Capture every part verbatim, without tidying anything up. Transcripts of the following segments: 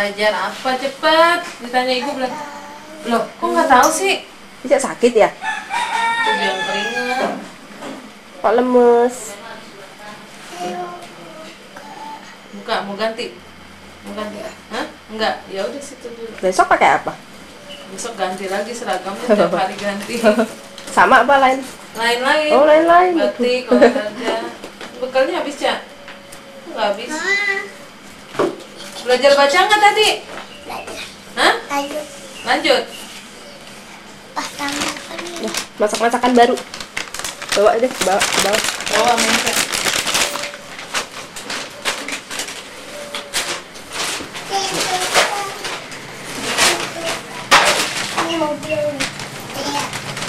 belajar apa cepet? Ditanya ibu bilang, loh kok nggak tahu sih? Ica sakit ya? Tuh bilang keringat. Kok lemes? Buka, mau ganti? Mau ganti? Hah? Enggak, ya udah situ dulu. Besok pakai apa? Besok ganti lagi seragamnya, tiap hari ganti. Sama apa lain? Lain-lain. Oh, lain-lain. Batik, olahraga. Bekalnya habis, Cak? Nggak habis. Belajar baca nggak tadi? Hah? Lanjut. Lanjut. Pas tangan ini. Nah, masak-masakan baru. Bawa deh, bawa ke bawah. Bawa mencet. Ini mobil. Iya.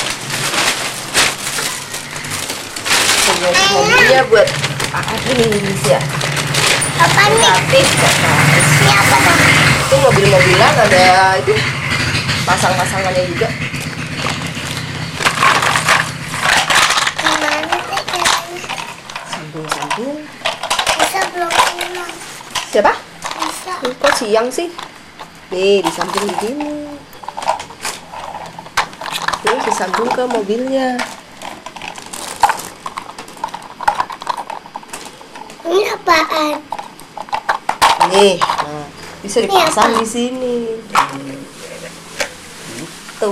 Punya mobilnya buat Aris ya. Apa nih? Gratis kok Aris. Ini apa dong? Itu mobil-mobilan ada itu pasang-pasangannya juga. Gimana sih caranya? Sambung-sambung. Bisa belum pulang? Siapa? Bisa. Ini kok siang sih? Nih, disambung begini. Terus disambung ke mobilnya. Ini apaan? Nih, nah, bisa Ini dipasang apa? di sini. Gitu.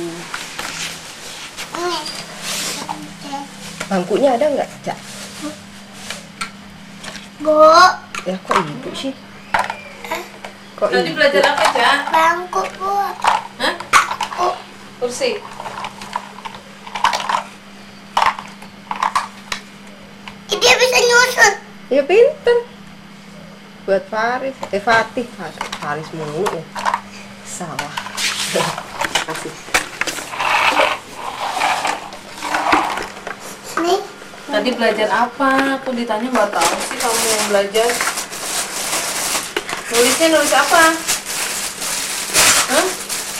Ini. Bangkunya ada nggak, Cak? Bu, Ya kok ibu sih? Kok Tadi ibu? belajar apa, Cak? bangku bu. Hah? Oh, Kursi. dia bisa nyusun. Ya pinter. Buat Faris, eh Fatih, Fatih. Faris mulu ya. Salah. Kasih. Nih, Tadi belajar apa? Aku ditanya nggak tahu sih kamu yang belajar. Nulisnya nulis apa? Hah?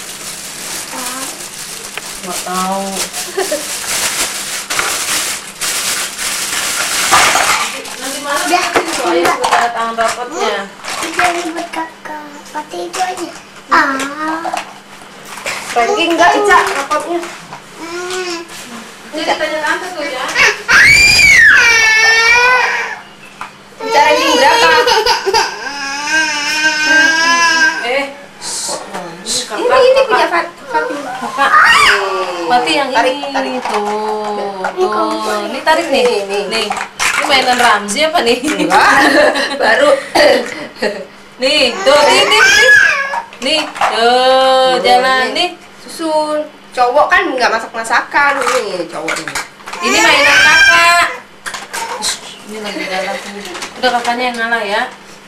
Nggak tahu. Nanti malam Udah, bikin soalnya sudah tangan rapatnya. bisa ribet kakak. Pakai itu aja. Ah. Ranking nggak, Ica, rapotnya? Hmm. Jadi tanya tante tuh ya. Ica ranking berapa? Eh, Ini, ini punya Fat- Fatih. kakak. Mati yang Tarik, ini tarik. tuh. Tuh. Ini tarik nih. Nih, nih. Nih. Ini mainan Ramzi apa nih? Enggak, baru. Nih, tuh nih nih nih. Nih, tuh jalan nih. Susun. Cowok kan nggak masak-masakan. Nih, cowok ini. Ini mainan kakak. Ini lagi galak nih. Udah kakaknya yang ngalah ya.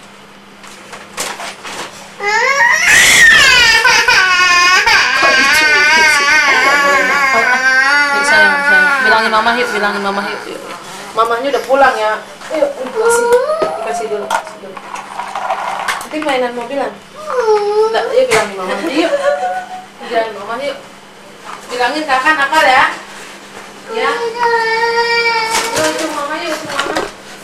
Yuk sayang, sayang. Bilangin mama yuk, bilangin mama yuk. Yuk. Mamanya udah pulang ya. Ayo, dikasih, dikasih dulu, kasih dulu. Nanti mainan mobilan. Enggak, yuk bilangin mama yuk. Bilangin mama yuk. Bilangin kakak nakal ya. Ya. Yuk, yuk mama yuk, yuk mama.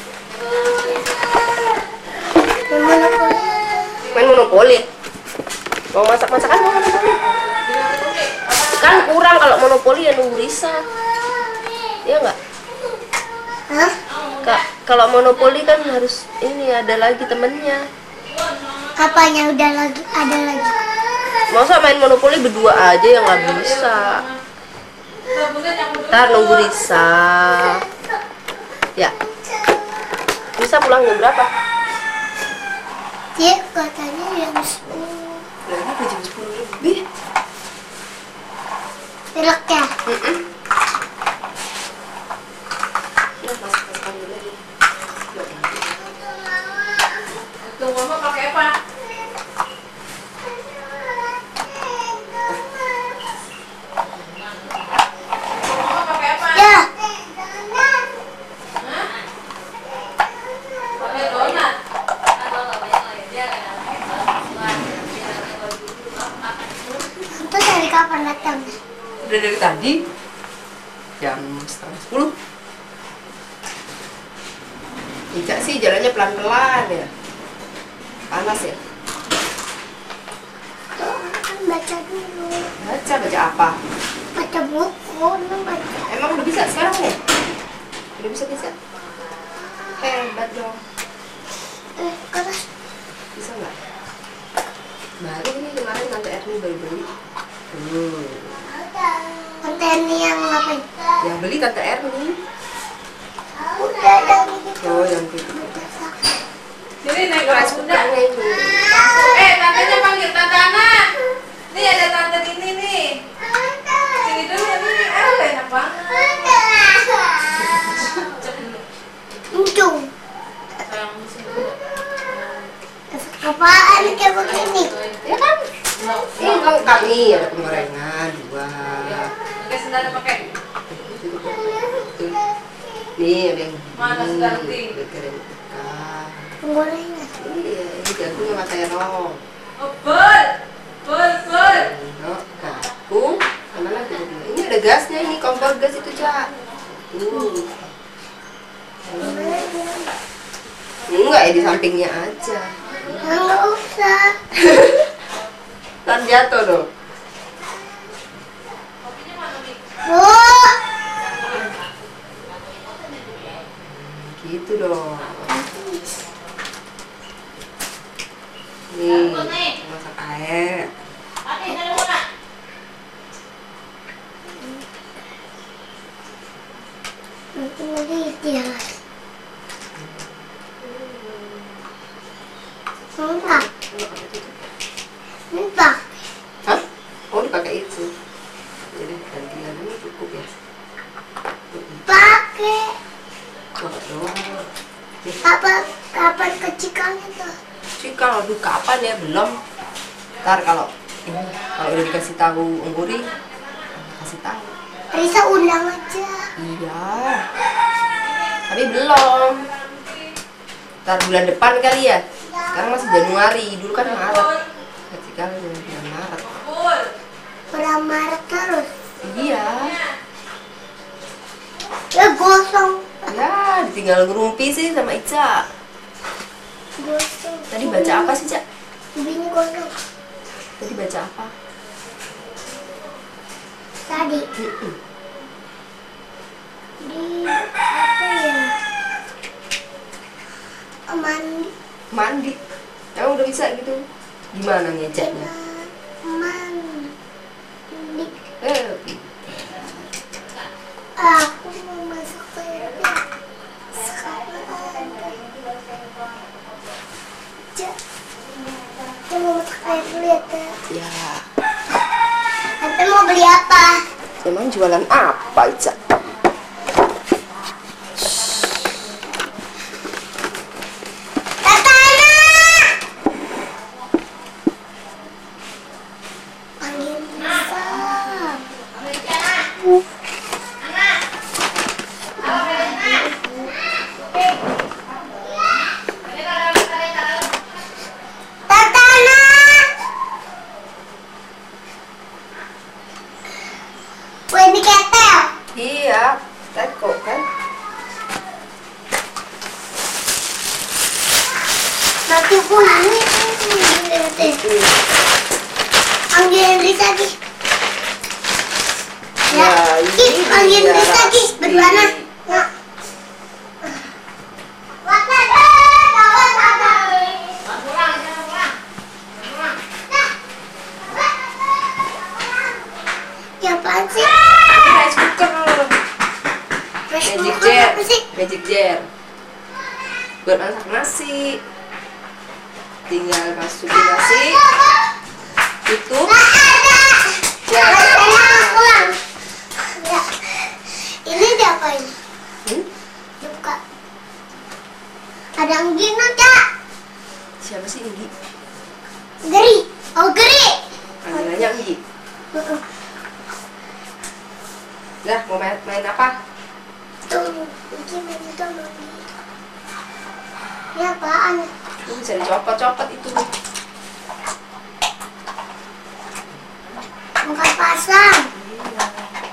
Main monopoli. Mau masak-masakan mau monopoli? Kan kurang kalau monopoli ya nunggu Risa. Iya nggak? Hah? Kak, kalau monopoli kan harus ini ada lagi temennya. Apanya udah lagi? Ada lagi. Masa main monopoli berdua aja yang nggak bisa? Ntar nunggu Risa. Ya. Risa pulang jam berapa? Dia katanya jam sepuluh. Berapa jam sepuluh lebih? Pilek ya? Mm-mm. Nah, masak-masakan dulu aja. Tuh mama pakai apa? Mama pakai apa? Ya. Hah? Pakai donat. Itu dari kapan datang? Udah dari tadi jam setengah sepuluh. Ica sih jalannya pelan-pelan ya, panas ya. baca dulu. Baca, baca apa? Baca buku, Neng baca. Emang udah bisa sekarang ya? Udah bisa bisa? Hebat dong. Eh, keras. Bisa nggak? Baru ini kemarin Tante Erni baru beli. Hmm. Tante Erni yang ngapain? Yang beli Tante Erni. Udah yang gitu. Oh, yang itu. Jadi naik Keras kelas bukan udah. ini. Eh, tantenya panggil Tante Ana. Nih ada tante ini nih. Sini dulu nih. Ah, enak banget. Cek dulu. Untung. Sayang sini dulu. Apaan kayak begini? Ya kan? Ini lengkap nih, ada penggorengan dua. Pakai sendal pakai. Nih ada yang Mana ini, sedang ting? ada kering ikan. Penggorengan. Iya, ini jagung sama terong. Oh, bel. Bel, bel. Sendok, kangkung, mana lagi tadi? Ini ada gasnya, ini kompor gas itu, Cak. Ini. Enggak ya, di sampingnya aja. Enggak usah. Ntar jatuh dong. Oh, Gitu dong. Nih, masak air. nanti lagi dia. Entah, entah. Hah? Oh, dipakai itu. Jadi gantian ini cukup ya. Pakai. Wah, doang. Nih, Kapan kapan kecikannya tuh? sih kalau aduh kapan ya belum. Ntar kalau ini kalau udah dikasih tahu Ungguri, kasih tahu. Risa undang aja. Iya. Tapi belum. Ntar bulan depan kali ya. Sekarang masih Januari, dulu kan Maret. Kasih kali bulan Maret. Pada Maret terus. Iya. Ya gosong. Ya, ditinggal ngerumpi sih sama Ica. Gosong. Tadi baca apa sih, Cak? Bini gosong. Tadi baca apa? Tadi Mm-mm. di apa ya? Mandi. Mandi. Emang udah bisa gitu? Gimana ngeceknya? Mandi. Eh, Aku mau masuk toilet. Sekarang. Cek. Aku mau masuk air dulu ya, Teh. ya. Tante mau beli apa? Emang jualan apa, Ica? Tante Ana! Panggil Lisa. Tante Ana! Wah, ini ketel. Iya, teko kan? Nanti bunyi. Panggil Lisa lagi. Ya, Ya, ini Ki, panggil dia Lisa lagi. pasti. Berdua. Nah. Ya apaan sih? Rice cooker. Rice Magic cooker jar. apa sih? Magic jar. Buat masak nasi. Tinggal masukin nasi. Tutup. Ya. Pulang. Ya. Ini diapain? Hmm? Buka. Ada anggina, Cak. Siapa sih Inggi? Geri. Oh, geri. Panggilannya Inggi. Uh-uh. Lah, mau main, main apa? Tuh, ini main itu Mami. Ini apaan? Itu bisa dicopot-copot itu. Bukan pasang. Iya.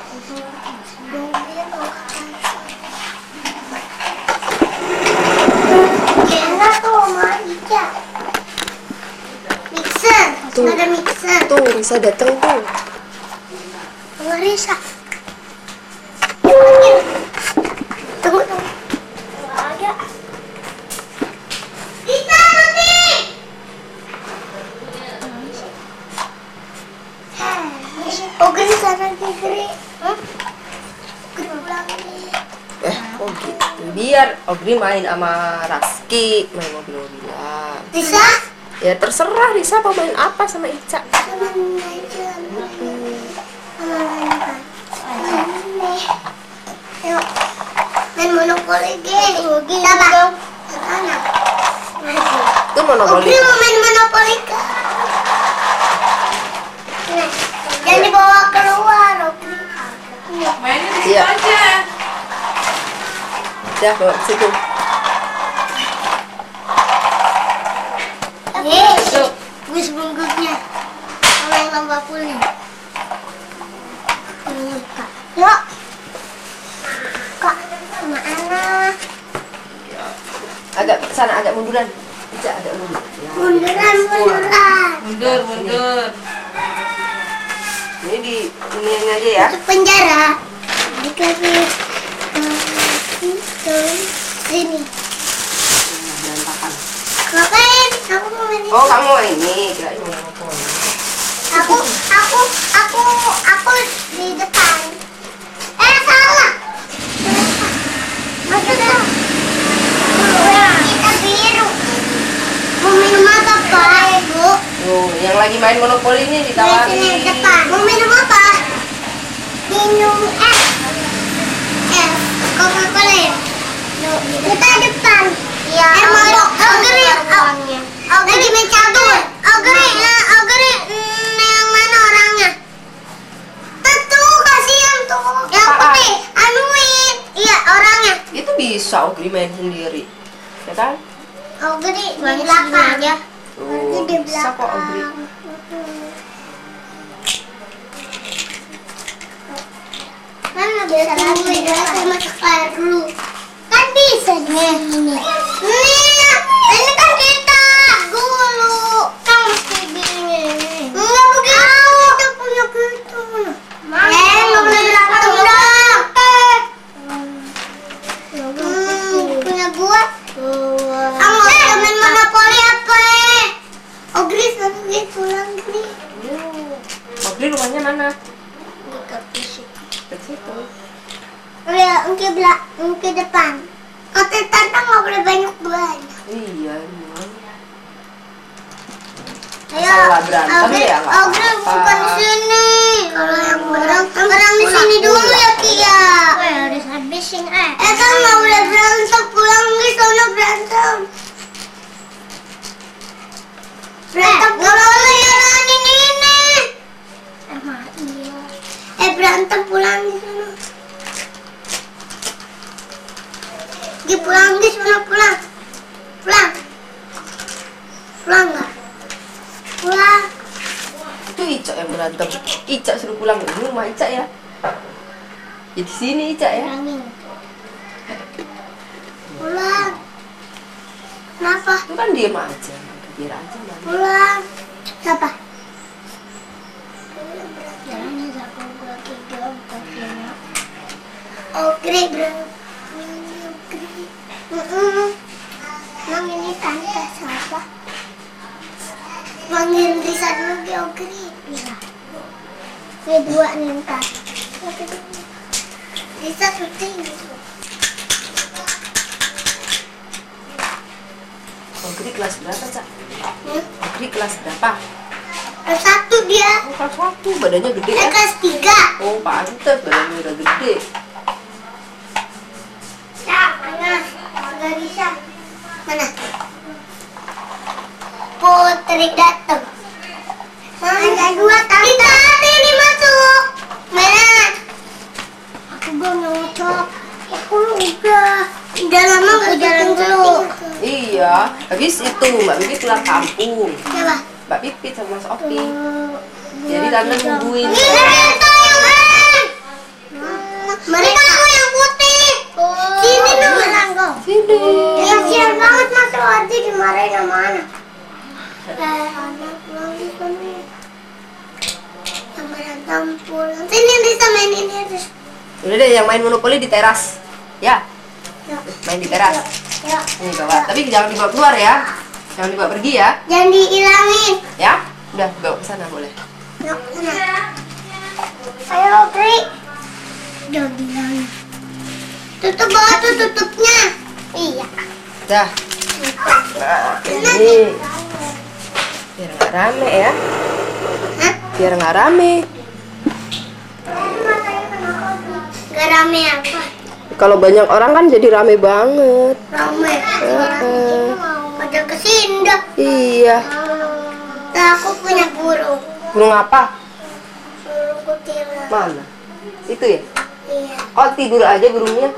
Mobil bukan pasang. Kira tuh sama Ica. Mixer. Tuh. Ada mixer. Tuh, Risa datang tuh. Mama Risa. Tunggu, tunggu. Ada. Risa, nanti. Oh, Geri sana Geri. Hmm? Geri pulang nih. Eh, oh gitu. Biar Ogri main sama Raski, main mobil-mobilan. Risa? Ya terserah Risa mau main apa sama Ica. Sama aja. Yuk, main monopoli gini. Siapa? Sana. Itu monopoli. Ogri mau main monopoli kak. Nih, jangan dibawa keluar, Ogri. Mainnya di situ Iya. aja. Ya, bawa ke situ. Nih, gue sebungkusnya. Sama yang lomba pulnya. Yuk. Kak, sama anak. Agak sana, agak munduran. Ica agak mundur. Ya. Munduran, munduran. Mundur, mundur. Ini di ini aja ya. Masuk penjara. Dikasih itu sini. Berantakan. Ngapain? Aku mau main ini. Oh, kamu mau ini, kirain mau monopoli. Aku, aku, aku, aku di depan. Eh, salah. Maksudnya kita biru. Mau minum apa, Pak? Bu? Tuh, yang lagi main monopoli ini Di sini ditawarin. depan. Mau minum apa? Minum es. Es. Coca-Cola ya? Kita depan. Iya. Eh, mau Ogri. Lagi main catur. Ogri, nah, Ogri, mm, yang mana orangnya? Tentu, kasihan tuh. Yang Apaan? putih, anuin. Iya, orangnya. Itu bisa Ogri main sendiri. Ya kan? Ogri di belakang. Ya. Tuh, Di bisa kok Ogri. Mana bisa lagi saya masuk air dulu. Kan bisa nih ini. Nih, ini kan kita dulu. Kamu mesti gini. Enggak begitu. Kita punya gitu. Eh, nggak boleh berantem dong. Hmm, punya gua. Kamu mau main monopoli apa? Ogri sama Gri pulang Gri. Ogri rumahnya mana? Di kampus. Ke situ. Ya, engke belak, engke depan. Kata tante nggak boleh banyak banyak. Iya, emang. Ayo, Salah berantem Ogri, ya, nggak Ogri apa-apa. bukan di sini. Kalau yang berantem, orang di sini dulu ya Kia. Oh, harus habisin eh. Eh kan nggak boleh berantem, pulang di sana berantem. Berantem pulang ya Rani ini. Emang iya. Eh berantem pulang di sana. Di pulang di sana pulang. Pulang. Pulang nggak? Pulang. Itu Ica yang berantem. Ica suruh pulang. Ini rumah Ica ya. Ya di sini Ica ya. Pulangin. Pulang. Kenapa? Itu kan diem aja. Biar aja Mama. Pulang. Siapa? Jalannya satu dua tiga empat lima. Ogri bro. Ogri. Mm-mm. Emang ini tante siapa? Manggil Risa dulu ke Ogri. Iya. Kedua nih ntar. Risa syuting gitu. Ogri kelas berapa Cak? Hmm? Ogri kelas berapa? Kelas satu dia. Oh, kelas satu. Badannya gede Eh ya. kelas tiga. Oh, pantes badannya udah gede. Cak, mana? Nggak bisa. Mana? Putri datang. Ada dua tante. Kita hati ini masuk. Mana? Aku belum nyocok. Aku udah. Udah lama nggak jalan dulu. Iya, habis itu Mbak Pipit pulang kampung. Coba. Mbak Pipit sama Mas Opi. Jadi tante nungguin. Ini mereka yang lain. Mereka aku yang putih. Sini dong. Sini. Ya sial banget masuk aja dimarahin sama anak. Eh, anak pulang di sana. pulang. Sini bisa main ini. Udah deh, yang main monopoli di teras. Ya, Yuk. main di teras. Yuk. Ini bawa, tapi jangan dibawa keluar ya. Jangan dibawa pergi ya. Jangan dihilangin. Ya, udah bawa ke sana boleh. Yuk, sana. Ayo, Pri. Jangan dihilangin. Tutup bawa tuh tutupnya. Iya. Dah. Nah, ini biar nggak rame ya. Hah? Biar nggak rame. Gak rame apa? Kalau banyak orang kan jadi rame banget. Rame. Heeh. Pada kesindak. Iya. Nah, aku punya burung. Burung apa? Burung kutilang. Mana? Itu ya? Iya. Oh, tidur aja burungnya.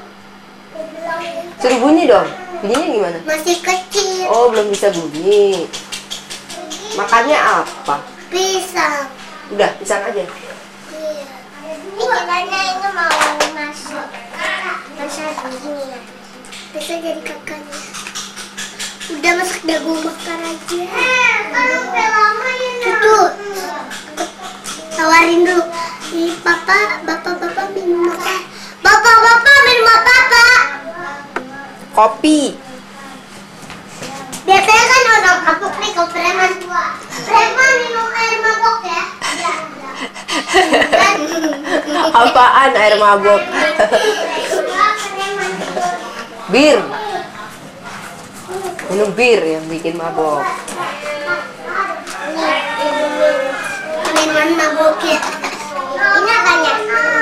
Suruh bunyi dong. Bunyinya gimana? Masih kecil. Oh, belum bisa bunyi. Makannya apa? Pisang. Udah, pisang aja. Iya. Pikirannya ini mau masuk. Masak begini ya. Bisa jadi kakaknya. Udah masak dagu bakar aja. Itu. Tawarin dulu. Nih, papa, bapak, bapak minum apa? Bapak, bapak minum apa, Pak? Kopi. Biasanya kan orang mabuk nih kalau preman. Preman minum air mabok ya? Apaan air mabok? Bir. Minum bir yang bikin mabok. Minuman mabok ya? Ini apanya?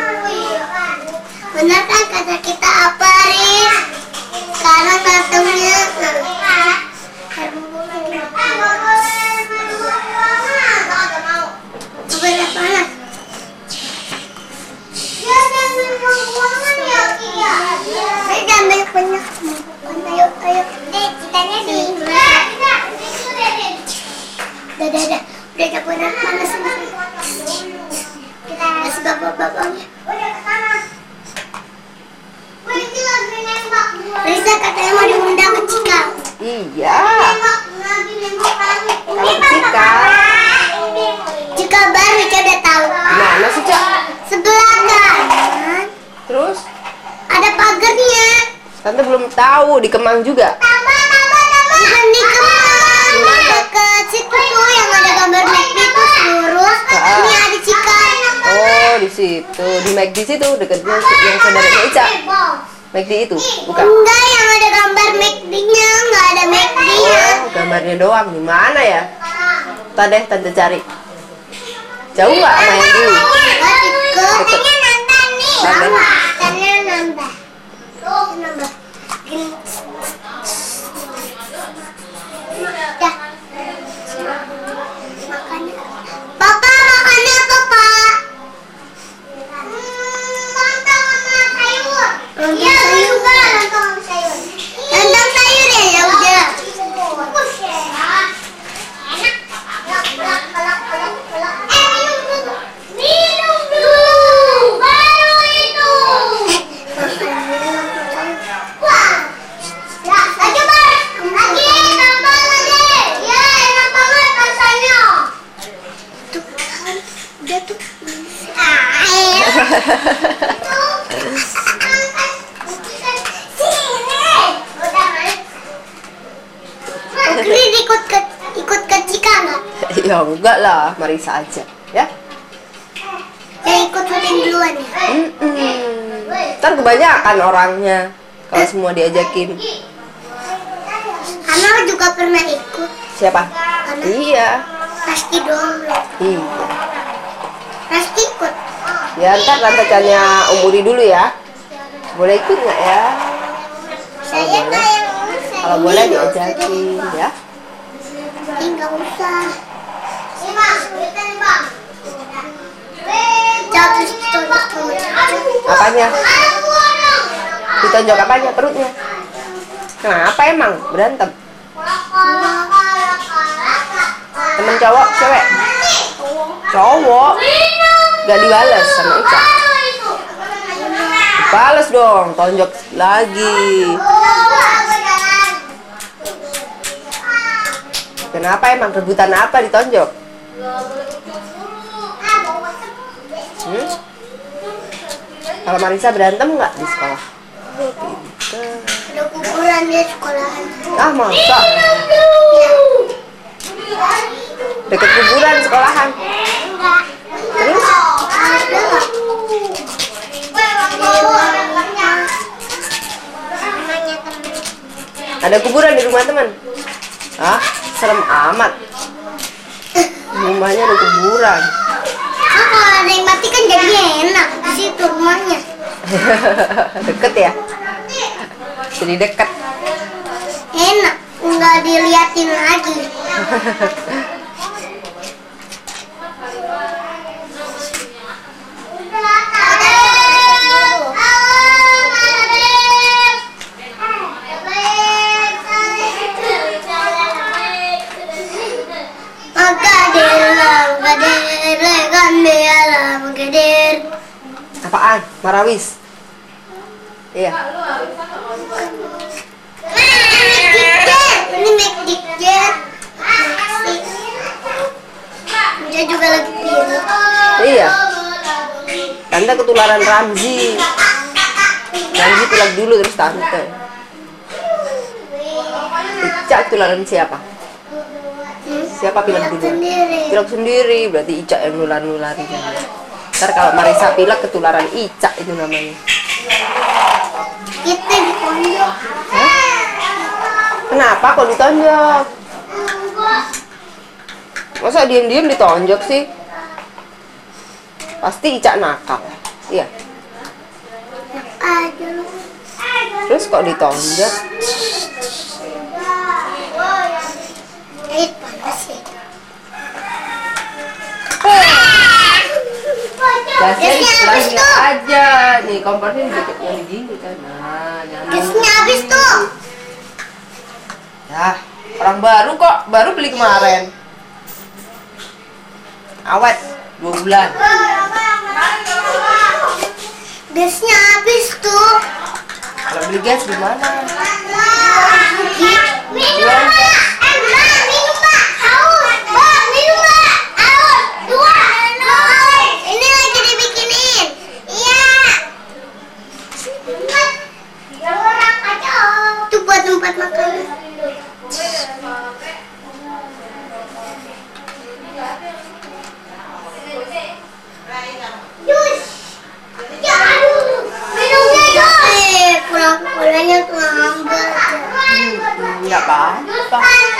Benar kan kata kita apa, Riz? Sekarang datangnya air mabok. Coba panas. Saya jangan banyak-banyak. Ayo, ayo. Citanya di. Udah, udah, udah. Udah campurnya panas sama saya. Kasih bapak-bapaknya. Risa katanya mau diundang ke Cikal. Iya. Kalau Cikal. Cikal baru, Cak udah tahu. Mana sih, Cak? Sebelah kanan. Terus? Ada pagarnya. Tante belum tahu, di Kemang juga. Bukan di Kemang, dekat situ tuh yang ada gambar McD itu lurus. Ah. Ini ada Cikal. Oh, di situ, di McD situ dekatnya yang saudaranya Ica. McD itu, bukan? Enggak, yang ada gambar McD-nya, enggak ada McD-nya. Oh, gambarnya doang. Di mana ya? Tadi deh tante cari. Jauh nggak sama yang dulu? Deket. Deket. Nambah nih. Nambah. Tanya nambah. Tuh, nambah. Dah. Makannya. Papa, makannya apa, Pak? Lontong sama sayur. Iya, juga lontong sama sayur. Lontong sayur ya, ya udah. Enak. Pelak, pelak, pelak, pelak. Eh, minum dulu. Minum dulu. Baru itu. Wah. Ya, lagi, Pak. Lagi, tambah lagi. Ya, enak banget rasanya. Tuh, udah tuh. Ah, Green ikut ke ikut ke Cika nggak? Ya enggak lah, Marisa aja, ya. Yang ikut rutin duluan ya? Mm-mm. Ntar kebanyakan orangnya kalau semua diajakin. Anak juga pernah ikut. Siapa? Iya. Pasti dong. Iya. Pasti ikut. Ya ntar tante tanya umuri dulu ya. Boleh ikut nggak ya? Kalau Saya boleh, kayak kalau boleh diajakin ya. Enggak usah. Ini bang, kita nih bang. Jatuh ditonjok sama Caca. Apanya? Ditonjok apanya? Perutnya? Kenapa emang? Berantem? Temen cowok, cewek? Cowok? Gak dibales sama Ica? Dibales dong, tonjok lagi. Kenapa emang? Rebutan apa ditonjok? Hmm? Kalau Marisa berantem nggak di sekolah? Ada kuburan di sekolahan. Ah, masa? Deket kuburan sekolahan. Terus? Ada kuburan di rumah teman? Ah, serem amat. Rumahnya ada kuburan. Ah, kalau ada yang mati kan jadi enak di situ rumahnya. Deket ya? Jadi deket. Enak, nggak diliatin lagi. Apaan? Marawis? Iya. Ini Magic Jet. Dia juga lagi pilih. Iya. Tante ketularan Ramzi. Ramzi pilek dulu terus tante. Ica ketularan siapa? Siapa pilek dulu? Pilek sendiri, berarti Ica yang nular-nularin. Ntar kalau Marisa pilek ketularan Ica itu namanya. Kita ditonjok. Hah? Kenapa kok ditonjok? Masa diem-diem ditonjok sih? Pasti Ica nakal. Iya. Aja lu. Terus kok ditonjok? Eh, panas ya. Gasnya istilahnya aja. Nih kompornya dikitnya gini kan. Nah, jangan. Gasnya habis tuh. Ya, orang baru kok, baru beli kemarin. Awet, dua bulan. Gasnya habis tuh. Kalau beli gas di mana? Minum Pak. Eh, Mbak, minum Pak. Haus. Mbak, minum Mbak. Haus. Dua. Ini lagi dibikinin. Iya. Orang aja. Itu buat tempat makan. Jus. Ya, aduh. Minumnya dong. Eh, pulang-pulangnya tuh ngambil. Enggak apa-apa.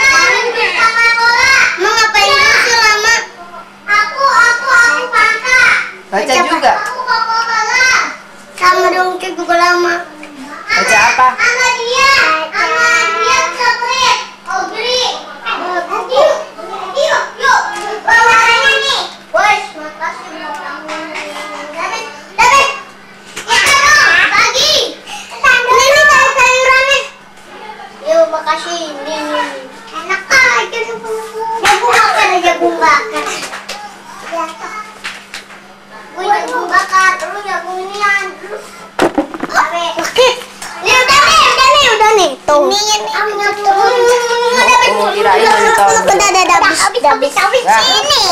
Mau ngapain dulu sih lama? Aku, aku, aku Fanta. Baca juga. Aku Coca-Cola. Sama dong juga lama. Baca apa? Sama dia. Sama dia coklat. Oh, beli. Yuk, yuk, yuk. Bawa ini nih. Bos, makasih buat kamu. David, David. Kita dong, bagi. Ini nih sayur-sayurannya. Yuk, makasih ini. Enak aja jagung bakar, jagung bakar. Gue jagung bakar, lu jagung inian. Oke. Ini udah nih, udah nih, udah nih. Tuh. Ini ini tuh. Oh, kirain mau ditonjok. Udah, udah, udah, habis, habis, habis. Ya. Ini.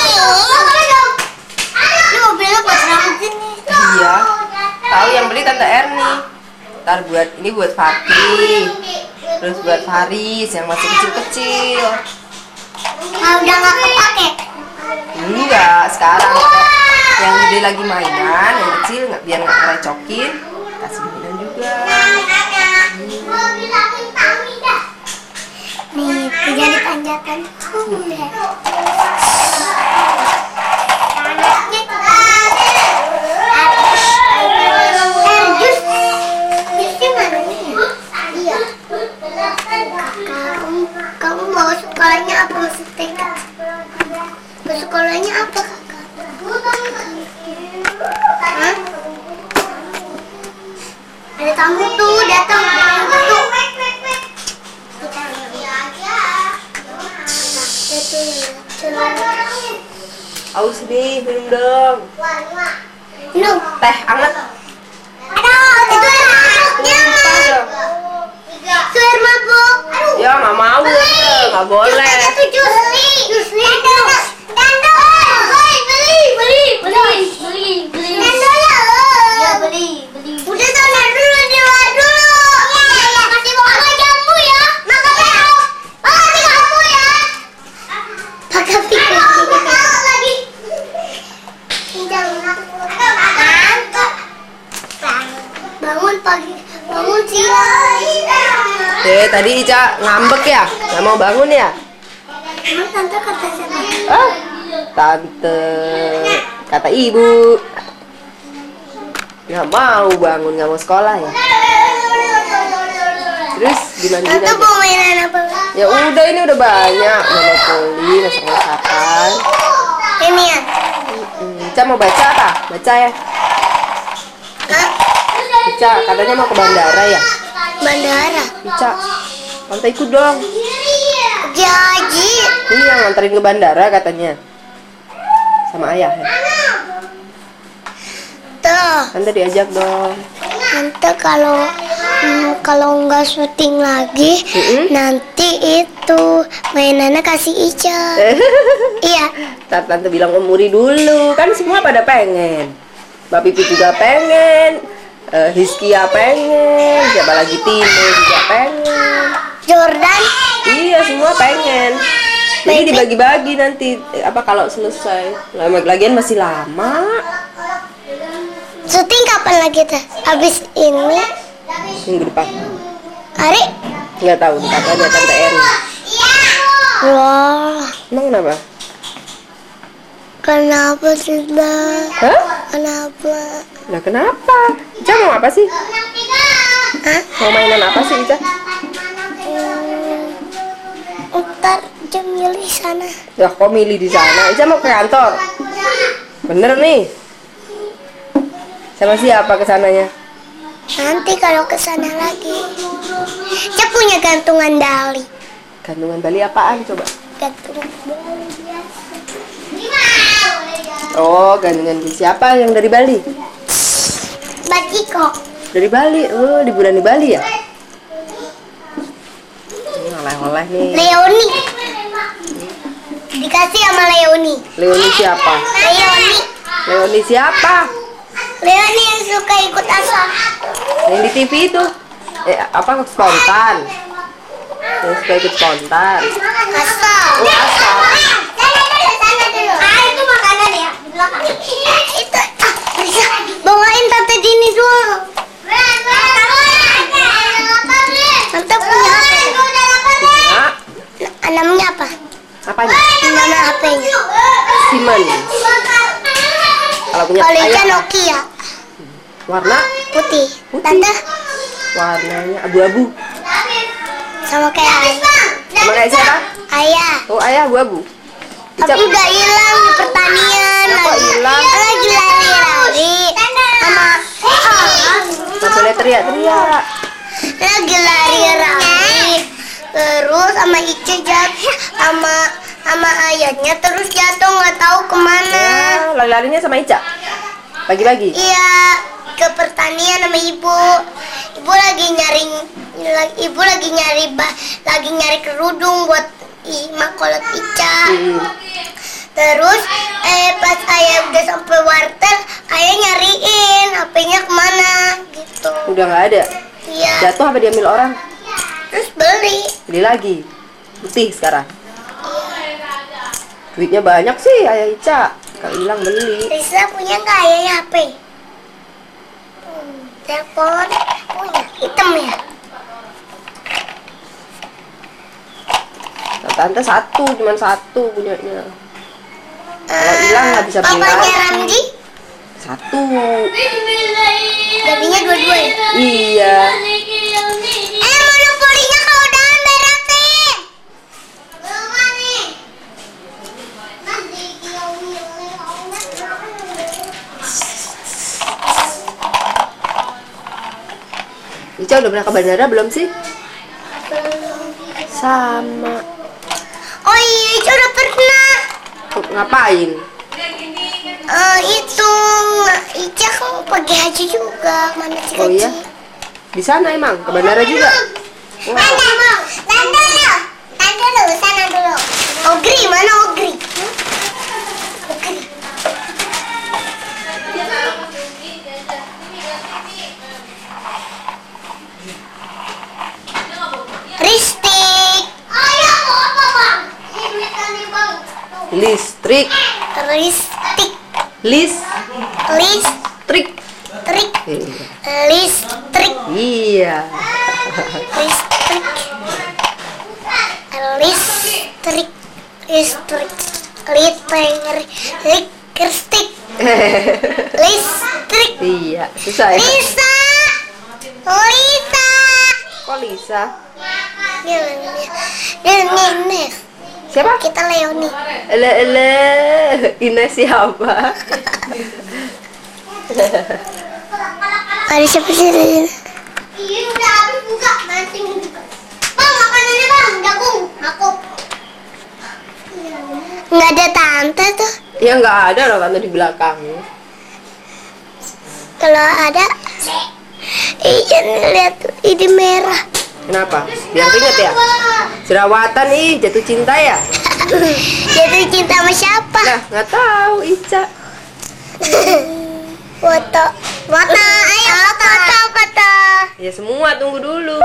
Ini mobilnya buat Ramzi nih. Iya. Tahu yang beli Tante Erni. Ntar buat ini buat Fatih. Terus buat Faris yang masih kecil-kecil. Nah, udah nggak kepake. Enggak, sekarang kok yang gede lagi mainan, yang kecil nggak biar nggak ngerecokin, kasih mainan juga. Nih, jadi tanjakan. Kamu mau sekolahnya apa masih T K? Mau sekolahnya apa kakak? Hah? Ada tamu tuh datang. Tuh. Aus nih, minum dong. Minum. Teh anget. Aduh, itu air mabuknya. Tumpah dong. Itu air mabuk. Aduh. Ya nggak mau, Tante. Nggak boleh. Itu jus nih. Jus nih. Dandang. Beli, beli, beli, beli, beli. Bangun pagi, bangun siang. Eh, tadi Ica ngambek ya? Nggak mau bangun ya? Emang tante kata siapa? Ah, tante kata ibu nggak mau bangun, nggak mau sekolah ya. Terus dimandiin Tante aja. mau mainan apa? Ya udah, ini udah banyak. Monopoli, masak-masakan. Ini ya? Hmm, Ica mau baca apa? Baca ya. Hah? Ica katanya mau ke bandara ya. Bandara? Ica, tante ikut dong. Jadi Iya, nganterin ke bandara katanya. Sama ayah ya. tuh Tante diajak dong. tante kalau hmm, kalau nggak syuting lagi Mm-mm. nanti itu mainannya kasih Ica. Iya. Ntar tante bilang Om Muri dulu. Kan semua pada pengen. Mbak Pipi juga pengen. Uh, Hiskia pengen. Siapa lagi, Timo juga pengen. Jordan Iya, semua pengen. Jadi dibagi-bagi nanti. Eh, apa kalau selesai? Lama lagian masih lama. syuting kapan lagi teh? Habis ini Minggu depan. hari? Nggak tahu katanya Tante Eri. Wah, Emang kenapa? kenapa sudah? Hah? Kenapa? Nah kenapa? Ica mau apa sih? Hah? Mau mainan apa sih Ica? Hmm, ntar jam milih sana. Ya kok milih di sana? Ica mau ke kantor. Bener nih. Sama siapa kesananya? Nanti kalau ke sana lagi. Dia punya gantungan Dali. Gantungan Bali apaan coba? Gantungan Dali biasa. Oh, gantungan di siapa yang dari Bali? Batiko. Dari Bali. Oh, liburan di Bali ya? Ini oleh-oleh nih. Leoni. Dikasih sama Leoni. Leoni siapa? Leoni. Leoni siapa? Leoni yang suka ikut asal. Yang di T V itu. Eh, apa spontan? Yang suka ikut spontan. Asal. Oh, asal. Sana dulu, sana dulu. Ah, itu makanan ya di belakang. Itu ah, bisa bawain tante Dini dulu. Tante punya apa? Nah, Namanya apa? apanya? Nama H P-nya. Siemens. Kalau punya Kalau Ica ayah, Nokia warna putih. Putih. Tante warnanya abu-abu. sama kayak ayah. Sama kayak siapa? Ayah. Oh, ayah abu-abu. Ica, Tapi udah hilang di pertanian. Kenapa lagi hilang? lagi lari-lari sama ah, nggak boleh teriak-teriak. lagi lari-lari terus sama Ica jatuh sama sama ayahnya terus jatuh nggak tahu kemana. Ya, lari-larinya sama Ica. Pagi-pagi. Iya, ke pertanian sama ibu. Ibu lagi nyari la- ibu lagi nyari ba- lagi nyari kerudung buat i- makolot Ica. Hmm. Terus eh pas ayah udah sampai wartel, ayah nyariin H P-nya kemana gitu. Udah nggak ada. Iya. Jatuh apa diambil orang? Terus beli. Beli lagi. Putih sekarang. Duitnya banyak sih ayah Ica. Kalau hilang beli. Risa punya nggak ayahnya H P? Hmm, telepon punya hitam ya. Nah, tante satu, cuman satu punyanya. Kalau hilang nggak bisa beli Papanya lagi. Ramji Satu. jadinya dua-dua ya. Iya. Eh, monopolinya kalau udah beresin. Belum nih. Ica udah pernah ke bandara belum sih? Sama. Oh iya, Ica udah pernah. Ngapain? Eh itu Ica kan pergi haji juga mana sih Oh iya? Di sana emang? Ke bandara juga? Wah. Tanda, tanda dulu, tanda dulu, sana dulu. Ogri mana Ogri? Ogri. Ristik. Ayo apa bang? Ini bang. Listrik. Ristik. Lis. Iya. Listrik. Listrik. Listrik. Listrik. Listrik. Listrik. Iya, susah ya. Lisa. Lisa. Kok Lisa? Ines. Siapa? Kita Leoni. Ele ele Ines siapa? Ada siapa sih? Iya udah habis buka mancing. Bang makanannya bang jagung aku. Nggak ada tante tuh. Ya nggak ada loh tante di belakang. Kalau ada, iya lihat ini merah. Kenapa? Biar inget ya? Jerawatan ih, jatuh cinta ya? Jatuh cinta sama siapa? Nah, nggak tahu Ica. Foto, foto, ayo foto, foto. Ya semua tunggu dulu.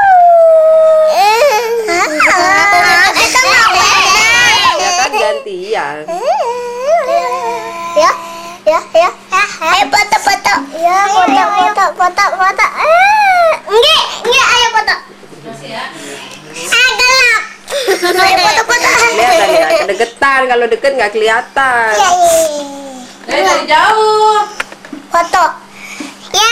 Eh, itu nggak boleh. Ya kan gantian. Ya, ya, ya. Ayo foto, foto. Ya, foto, foto, foto, foto. Eh, enggak, enggak, ayo foto. Ah, gelap. Ayo foto, foto. Kelihatan ya, kedeketan. Kalau deket nggak kelihatan. Ya, Eh, dari jauh. foto. Ya.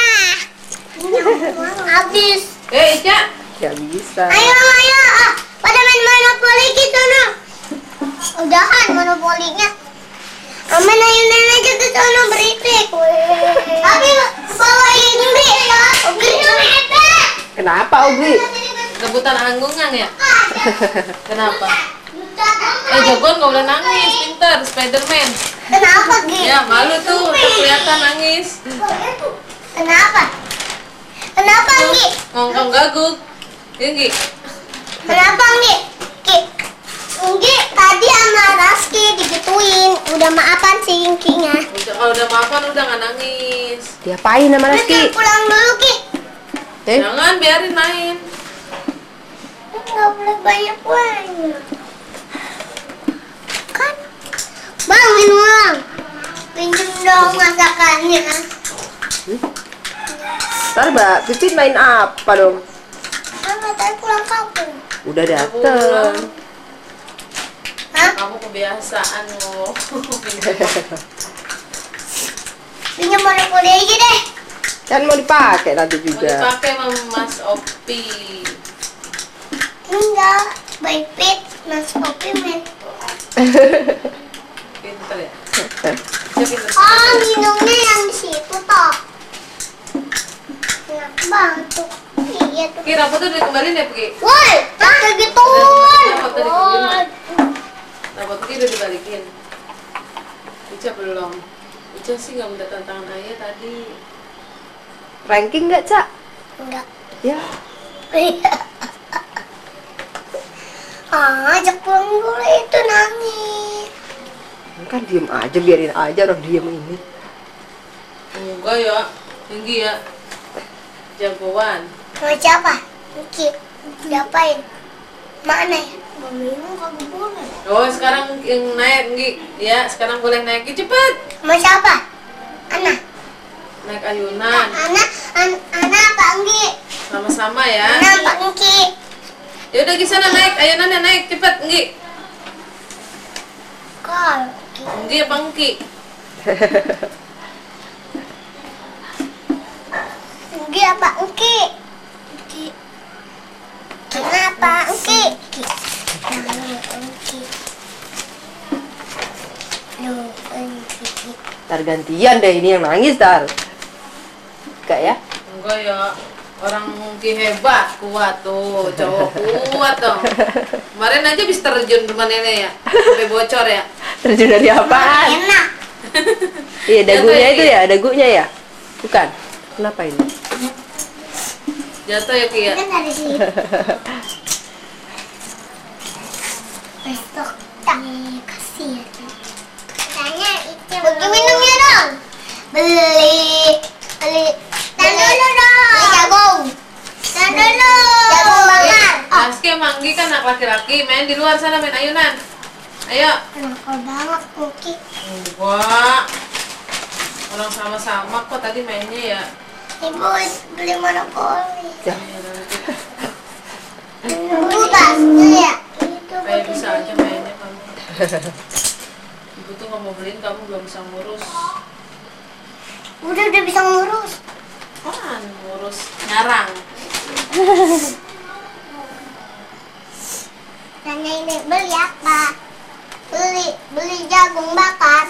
Habis. Eh, Ica. Nggak bisa. Ayo, ayo. Ah, pada main monopoli gitu, no. Udahan monopolinya. Aman ayo nenek aja ke sana berisik. Tapi bawain Ugri ya. Ugri Kenapa Ugri? Rebutan anggungan ya? Kenapa? Eh, jagoan gak boleh nangis, pinter, Spiderman. Kenapa, Gi? Ya, malu tuh, kelihatan nangis. Kenapa? Kenapa, Gi? Ngongkong gaguk. Iya, Gi? Kenapa, Gi? Gi. Gi, tadi sama Raski digituin. Udah maafan sih Ginya. Udah, kalau udah maafan udah gak nangis. Diapain sama Udah Rizky? pulang dulu, Gi. Eh? Jangan, biarin main. Nggak boleh banyak-banyak. Kan? Bang, minum ulang. Pinjem dong masakannya. Ntar Mbak Pipit main apa dong? Kan katanya pulang kampung. Udah dateng. Pulang. Hah? Kamu kebiasaan loh. Pinjam monopoli aja deh. Kan mau dipakai nanti Mau juga. dipakai sama Mas Opi. Enggak, baik pit, Mas Kopi main. Pinter ya? Dia pinter. Oh, minumnya yang di situ toh. Enak banget tuh. Iya tuh. Ki, rambut tuh dikembaliin ya, Pi? Woi, pakai gituan. Kenapa tadi dibalikin? Rambut Ki udah dibalikin. Ica belum. Ica sih nggak minta tantangan ayah tadi. Ranking nggak Cak? Enggak. Ya. Ah, ajak pulang dulu itu nangis. Kan diem aja, biarin aja orang diem ini. Enggak ya, tinggi ya. Jagoan. Sama siapa? Mungkin. Diapain? Mana ya? Mau minum kagak boleh. Oh, sekarang yang naik, Nggi. Ya, sekarang boleh naik. Ki, cepet. Sama siapa? Ana. Naik ayunan. Ana, an, Ana Pak Enggi. Sama-sama ya. Ana Pak Enggi. Ya udah di sana naik, ayunannya naik cepet, Nggi. Kal. Nggi apa Ngki? Enggi apa Enggi? Enggi. Kenapa Enggi? Enggi. Loh, Enggi. Ntar gantian deh, ini yang nangis Tar. Enggak ya? Enggak ya. Orang Ngki hebat, kuat tuh, cowok kuat dong. Kemarin aja bisa terjun rumah nenek ya, sampai bocor ya. Terjun dari apaan? Enak. Iya, dagunya Jatuh ya, itu Ki? ya, dagunya ya? Bukan? Kenapa ini? Jatuh ya, Ki ya. Kan dari sini. Besok tak kasih ya. Katanya itu. Bagi minumnya dong. Beli. Beli. Dan dulu dong. Beli jagung. Dan dulu. Jagung bakar. Oh. Rizky sama Nggi kan anak laki-laki, main di luar sana main ayunan. Ayo. Nakal banget Kuki. Enggak. Orang sama-sama kok tadi mainnya ya. Ibu beli monopoli. Ya. Bukan, ya. Kayak bisa aja mainnya kamu. Ibu tuh nggak mau beliin, kamu belum bisa ngurus. Udah udah bisa ngurus. Kan ngurus nyarang. Tanya ini beli apa? Beli beli jagung bakar.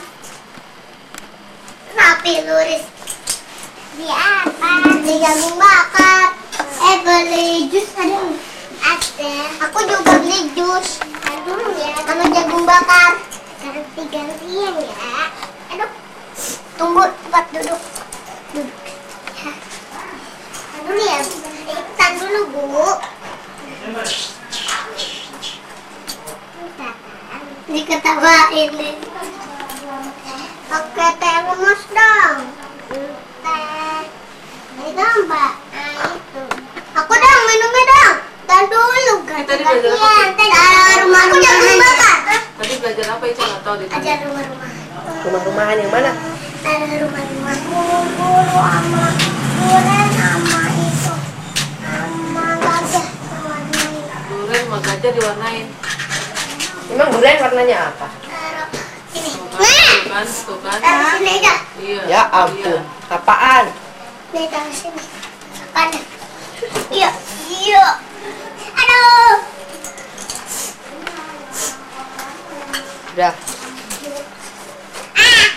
Kenapa luris? Beli apa? Beli jagung bakar. Eh beli jus ada nggak? Ada. Aku juga beli jus. Aduh ya. Sama jagung bakar. Ganti-gantian ya. Aduh. Tunggu tempat duduk. Duduk. Ya. Aduh ya. Ikutan dulu bu. Diketawain nih. Pakai termos dong. Teh. Ini dong mbak. Nah itu. Aku dong minumnya dong. Tahan dulu ganti-gantian. Teh rumah aku jagung bakar. Tadi belajar apa itu nggak tahu di Aja rumah-rumah. Rumah-rumahan yang mana? Ada rumah-rumah bulu-bulu sama duren sama itu. Sama gajah sama ini. durian sama gajah diwarnain. Emang durian warnanya apa? Taruh sini. Tuh Nah, kan, tuh kan. taruh sini aja. Iya. Ya ampun, apaan? Nih taruh sini. Ada. Iya, iya. Aduh. Udah. Ah,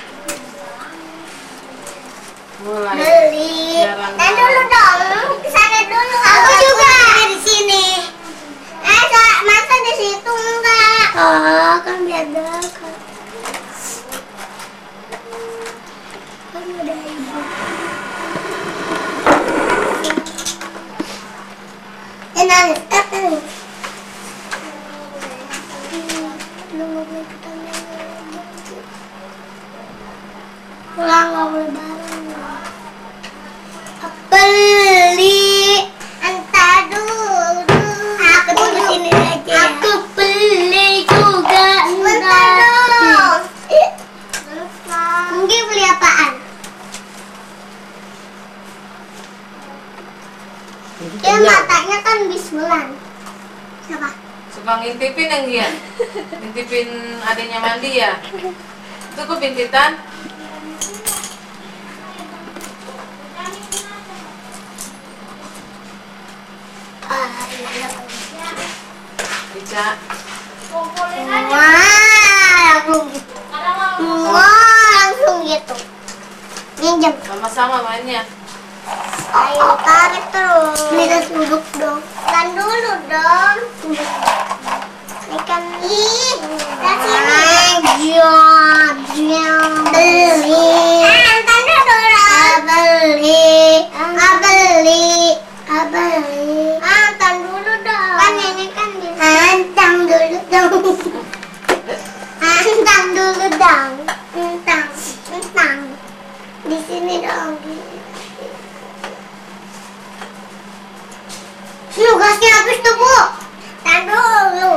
Mulai. beli. Jarang Dan dulu dong. Kesana dulu. Aku juga di sini. Eh, Kak, masa di situ enggak? Oh, kan beda kan. Kan udah ibu. Eh, nangis, eh, nangis. Lu nggak boleh ketanya. Pulang nggak boleh bareng. Beli. Entar dulu. Aku tunggu sini aja. Aku beli juga. Bentar dong. Mungkin beli apaan? Ya matanya kan bismulan. Siapa? Suka ngintipin yang dia. Ngintipin adanya mandi ya. Itu kok bintitan. Ah, iya. Bisa. Wah, langsung gitu. Wah, langsung gitu. Minjem. Sama-sama mainnya. Ayo tarik terus. Minus duduk dong. Kan dulu dong. Ikan ih. Ayo, beli. Antan dulu. Beli. Beli. Beli. Antan dulu dong. Kan ini kan antang dulu dong. Antang dulu dong. Antang. Antang. Di sini dong. Lu gasnya habis tuh bu. Tahan dulu.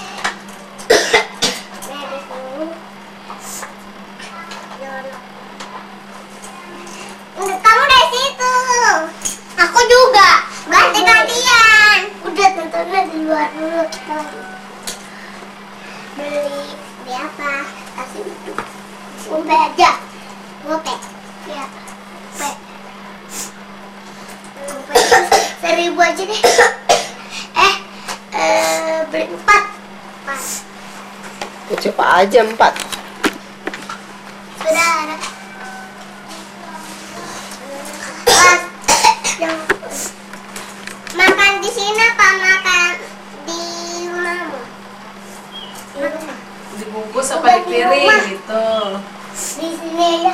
Kamu dari situ. Aku juga. Ganti-gantian. Udah tontonnya di luar dulu. Beli. Beli apa? Kasih itu. Gope aja. Gope. Ya. Gope. Gope itu seribu aja deh. Eh. Eh. Beli empat. Empat. Coba aja empat. Sudah ada. Mas, yang makan di sini apa makan di rumahmu? Di rumah. Dibungkus apa di piring gitu. Di sini aja.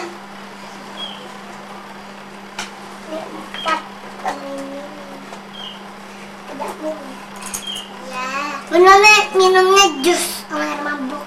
Ini empat. Tidak boleh. Ya. Minumnya minumnya jus sama air mabuk.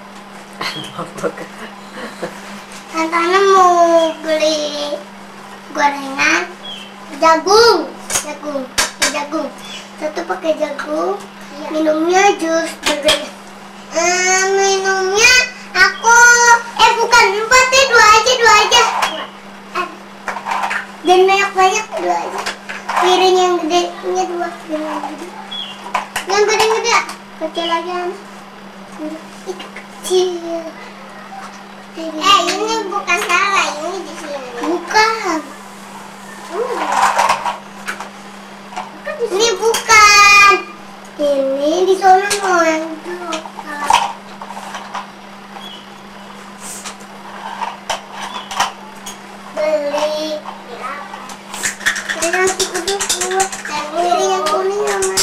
Tantana mau beli gorengan, jagung, jagung, jagung. Satu pakai jagung, minumnya jus bergaya. Eh, minumnya aku, eh bukan empat ya, dua aja, dua aja. Eh, Jangan banyak-banyak, dua aja. Piring yang gedenya dua, piring yang gede. Yang gede-gede, kecil aja. Itu kecil. Eh, ini bukan salah, ini di sini. Bukan. Hmm. Ini bukan. Ini di sana mau yang itu. Beli. Beli nasi uduk buat. Beli yang kuning sama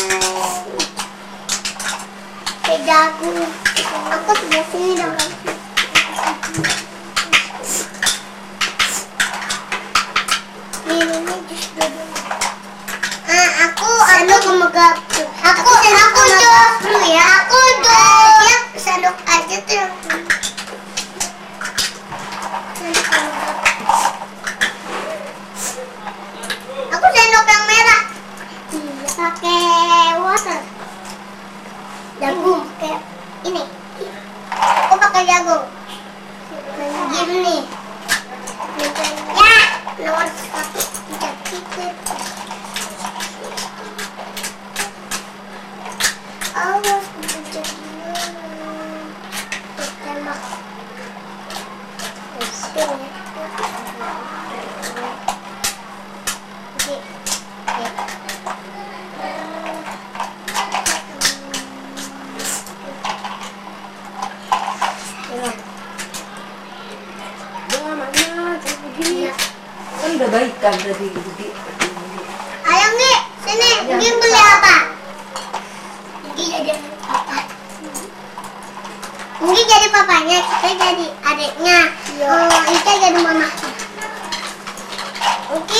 jagung. Aku sebelah sini dong. Minumnya jus dulu. Ah, aku sendok memegang. Aku aku jus dulu ya. Aku jus. Ya, sendok aja tuh yang. Aku sendok yang merah. Iya, pakai water. Jagung pakai ini. Aku pakai jagung. Gini. Ya, nomor satu tidak tiket. Awas bujuk tembak. Sini. Oke. Kan udah baik kan berarti Budi. Ayo Ngi, sini. Ngi beli apa? Ngi jadi papa. Ngi jadi papanya, kita jadi adiknya. Oh, Ika jadi mama. Oke.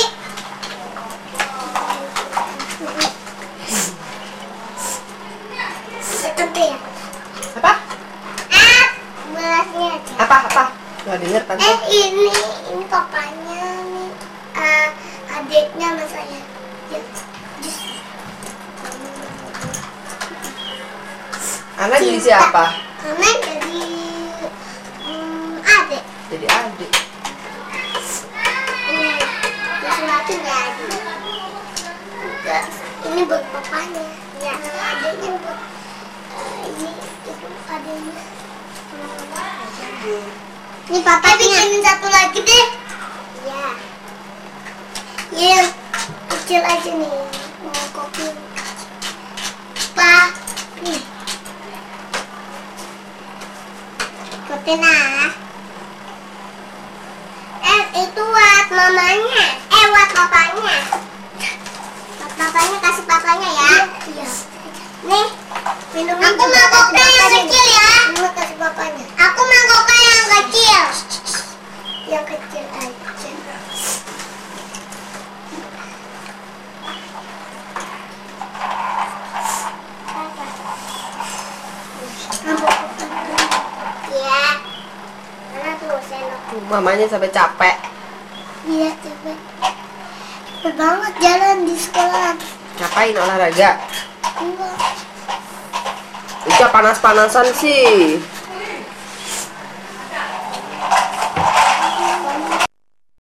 Seperti ya. Apa? Ah, belasnya aja. Apa apa? Nggak denger tante. Eh ini ini papanya nih, uh, adiknya sama saya. Ya, jus. Anak jadi siapa? Karena jadi um, adik. Jadi adik. Ini disuapin ya adik. Enggak, ini buat papanya. Ya, adiknya buat uh, ini itu adiknya. Ini papa bikinin satu lagi deh. Ya. Yang kecil aja nih. Mau kopi. Pa. Nih. Ikutin ah. Eh, itu buat mamanya. Eh, buat papanya. Buat papanya, kasih papanya ya. Iya. Nih. Minum. Aku mau kopi yang kecil ya. Minum kasih papanya. Aku mau kopi yang kecil. Yang kecil aja. Ya. Mana tuh sendok? Mamanya sampai capek. Iya capek. Capek banget jalan di sekolah. Ngapain olahraga? Enggak. Ica panas-panasan sih.